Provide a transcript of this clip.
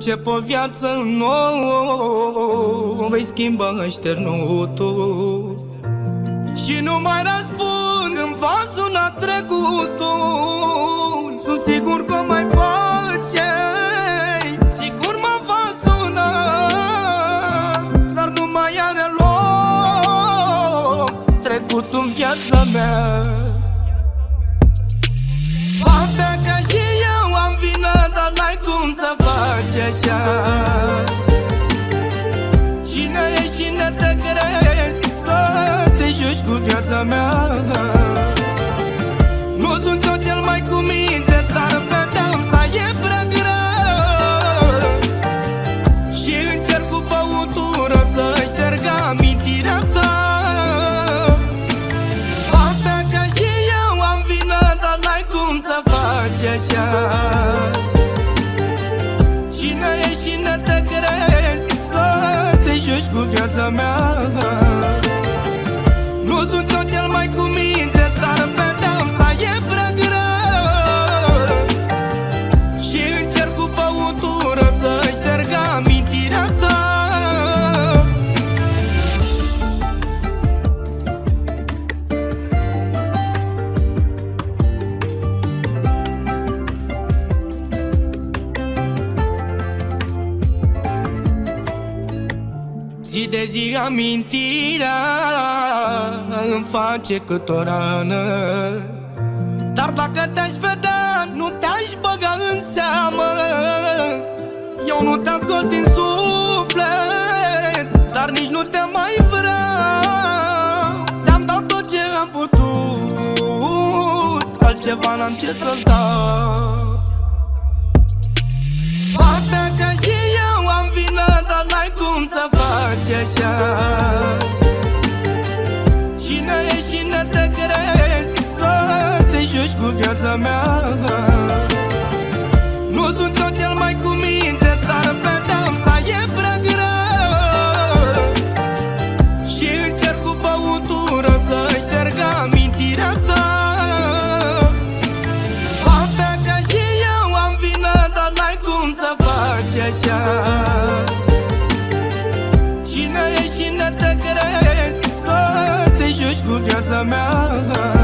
încep o viață nouă, vei schimba așternutul și nu mai răspund când va suna trecutul. Sunt sigur că o mai face, sigur mă va suna, dar nu mai are loc trecutul în viața mea. Poate că și eu am vină, dar n-ai cum să faci așa. Cine ești, cine te crezi să te joci cu viața mea? Nu sunt eu cel mai cu minte, dar pedeapsa e prea grea și încerc cu băutură să șterg amintirea ta. Poate că și eu am vină, dar n-ai cum să faci așa. Cine ești, cine te crezi să te joci cu viața mea? Nu sunt eu cel mai cu minte, dar pedeapsa e prea grea și încerc cu băutură să șterg amintirea ta. Zi de zi amintirea îmi face cât o rană, dar dacă te-aș vedea, nu te-aș băga în seamă. Eu nu te-am scos din suflet, dar nici nu te mai vreau. Ți-am dat tot ce am putut, altceva n-am ce să-ți dau. Poate că și eu am vină, dar n-ai cum să faci așa. Cine ești, cine te crezi să te joci cu viața mea? Nu sunt eu cel mai cu minte, dar pedeapsa e prea grea și încerc cu băutură să șterg amintirea ta. Poate că și eu am vină, dar n-ai cum să faci așa. Cine ești, cine te crezi să te joci cu viața mea?